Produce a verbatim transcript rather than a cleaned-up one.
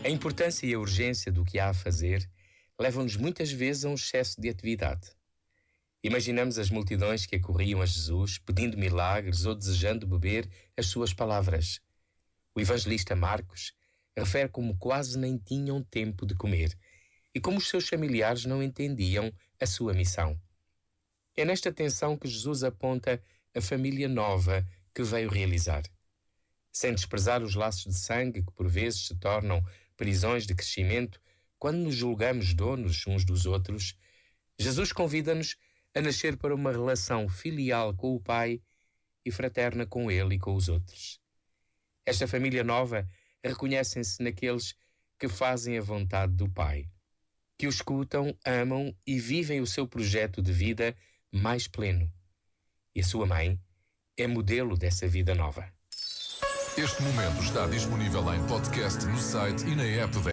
A importância e a urgência do que há a fazer levam-nos muitas vezes a um excesso de atividade. Imaginamos as multidões que acorriam a Jesus pedindo milagres ou desejando beber as suas palavras. O evangelista Marcos refere como quase nem tinham tempo de comer e como os seus familiares não entendiam a sua missão. É nesta tensão que Jesus aponta a família nova que veio realizar. Sem desprezar os laços de sangue que por vezes se tornam prisões de crescimento quando nos julgamos donos uns dos outros, Jesus convida-nos a nascer para uma relação filial com o Pai e fraterna com Ele e com os outros. Esta família nova reconhecem-se naqueles que fazem a vontade do Pai, que o escutam, amam e vivem o seu projeto de vida mais pleno. E a sua mãe é modelo dessa vida nova. Este momento está disponível em podcast no site e na app da